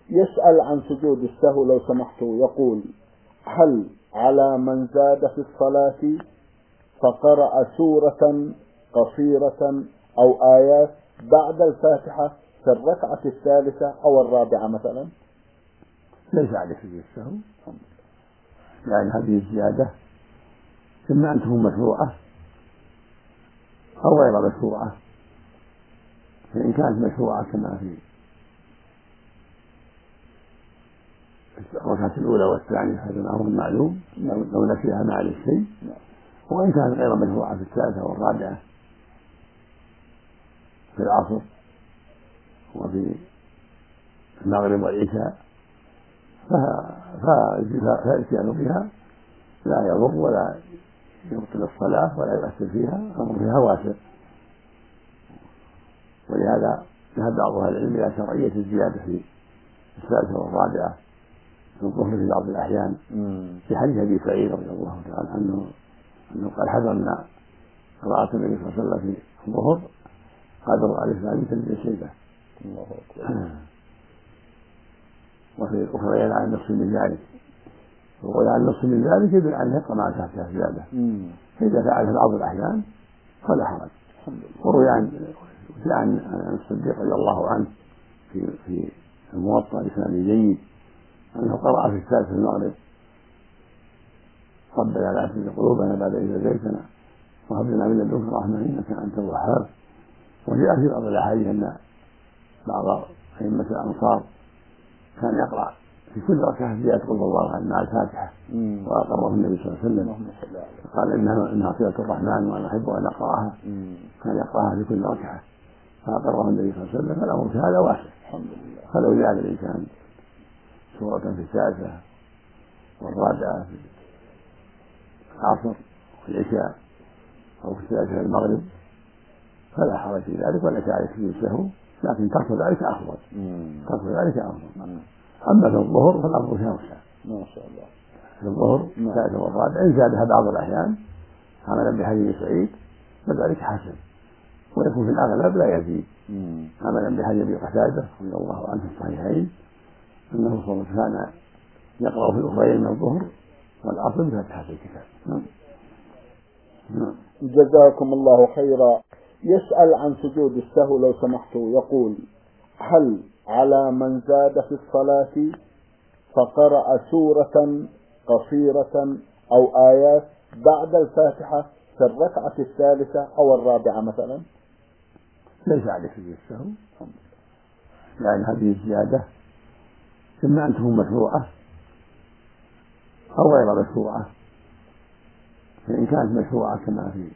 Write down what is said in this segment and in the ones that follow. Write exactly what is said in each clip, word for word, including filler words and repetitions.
يسأل عن سجود السهو لو سمحتوا، يقول: هل على من زاد في الصلاة فقرأ سورة قصيرة أو آيات بعد الفاتحة في الركعة الثالثة أو الرابعة مثلا؟ ليس عليه سجود السهو، يعني هذه الزيادة إما أن تكون مشروعة أو غير مشروعة. فإن كانت مشروعة كما في الركعة الأولى والثانية هذا أمر معلوم لو نسيها ما عليه شيء. وإن كانت غير مشروعة في الثالثة والرابعة في العصر وفي المغرب والعشاء فالاتيان بها لا يضر ولا يبطل الصلاة ولا يؤثر فيها، الأمر فيها واسع. ولهذا ذهب بعض أهل العلم إلى شرعية الزيادة في الثالثة والرابعة في الظهر في بعض الأحيان، في حديث أبي سعيد رضي الله تعالى عنه أنه قال: حذرنا قراءة النبي صلى الله عليه وسلم في الظهر قدر ألف لام تنزل شيبة. وفي الأخرى ينهى عن نصف من ذلك، ويقول عن نصف من ذلك يدل على يبقى مع تحتها زيادة، فإذا فعل في بعض الأحيان فلا حرج. وروي عن عن الصديق رضي الله عنه في في الموطأ بسند جيد أنه قرأ في الثالث المغرب: ربنا لا تزغ قلوبنا بعد إذ هديتنا وهب لنا من لدنك رحمة إنك أنت الوهاب. وجاء في بعض الأحاديث أن بعض أئمة الأنصار كان يقرأ في كل ركعة زيادة قل الله أحد مع الفاتحة، وأقره النبي صلى الله عليه وسلم قال: إنها إنها صلة الرحمن وأنا أحب أن أقرأها. كان يقرأها في كل ركعة فأقره النبي صلى الله عليه وسلم. فالأمر في هذا واسع، فلو زاد الإنسان سورة في الثالثة والرابعة في العصر والعشاء أو في الثالثة المغرب فلا حرج في ذلك ولا عليه سجود السهو، لكن ترك ذلك أفضل. ترك ذلك أفضل. أما في الظهر فالأمر فيها وسع. ما شاء الله. في الظهر الثالثة والرابعة إن زادها بعض الأحيان عملا بحديث سعيد فذلك حسن، ويكون في الأغلب لا يزيد، عملا بحديث أبي قتادة رضي الله عنه في الصحيحين أنه صلى الله عليه وسلم كان يقرأ في الأخرين من الظهر والعصر بفاتحة الكتاب. نعم. نعم. جزاكم الله خيرا. يسأل عن سجود السهو لو سمحتوا، يقول: هل على من زاد في الصلاة فقرأ سورة قصيرة أو آيات بعد الفاتحة في الركعة الثالثة أو الرابعة مثلا؟ ليس عليه سجود السهو، يعني هذه الزيادة إما أن تكون مشروعة أو غير مشروعة. فإن كانت مشروعة كما في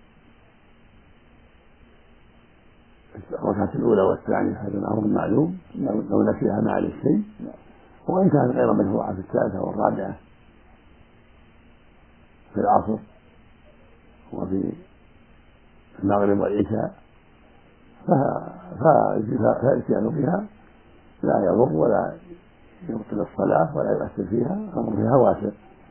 الركعة الأولى والثانية هذا أمر معلوم لو نسيها ما عليه شيء. وإن كانت غير مشروعة في الثالثة والرابعة في العصر وفي المغرب والعشاء فالاتيان بها لا يضر ولا يبطل الصلاة ولا يؤثر فيها، الأمر فيها واسع.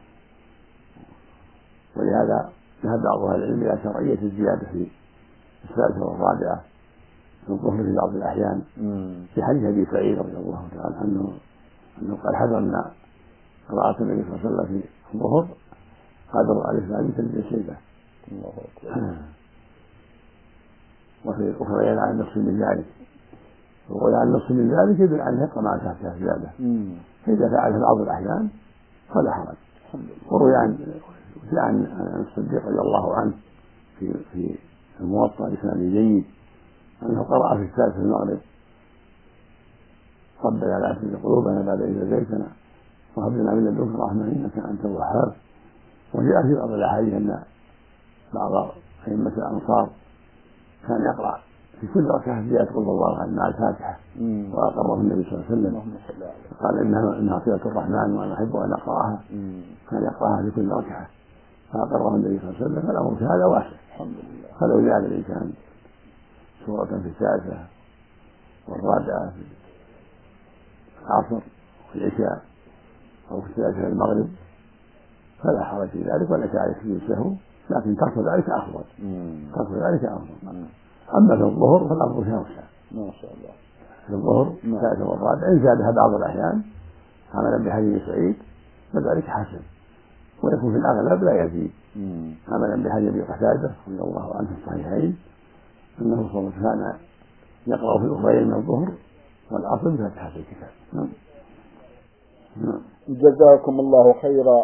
ولهذا ذهب بعض أهل العلم إلى شرعية الزيادة في الثالثة والرابعة في الظهر في بعض الأحيان، في حديث أبي سعيد رضي الله تعالى عنه أنه قال: حذرنا قراءة النبي صلى الله عليه وسلم في الظهر قدر ألف لام تنزل شيبة. وفي الأخرى ينهى عن نصف من ذلك، ويقول عن نصف من ذلك يدل على يبقى مع تحتها زيادة، فإذا فعل في بعض الأحيان فلا حرج. وروي عن عن الصديق رضي الله عنه في في الموطأ بسند جيد أنه قرأ في الثالث المغرب: ربنا لا تزغ قلوبنا بعد إذ هديتنا وهب لنا من لدنك رحمة إنك أنت الوهاب. وجاء في بعض الأحاديث أن بعض أئمة الأنصار كان يقرأ في كل ركعة زيادة قل الله أحد مع الفاتحة، وأقره النبي صلى الله عليه وسلم قال: إنها إنها صلة الرحمن وأنا أحب أن أقرأها. كان يقرأها في كل ركعة فأقره النبي صلى الله عليه وسلم. فالأمر في هذا واسع، فلو زاد الإنسان سورة في الثالثة والرابعة في العصر والعشاء أو في الثالثة المغرب فلا حرج في ذلك ولا عليه سجود السهو، لكن ترك ذلك أفضل. ترك ذلك أفضل. أما في الظهر فالأمر فيها وسع. ما شاء الله. في الظهر ثلاث مرات، إن زادها بعض الأحيان عملا بحديث سعيد فذلك حسن، ويكون في الأغلب لا يزيد عملا بحديث أبي قتادة رضي الله عنه في الصحيحين أنه صلى الله عليه وسلم كان يقرأ في الأخرين من الظهر والعصر بفاتحة الكتاب. جزاكم الله خيرا.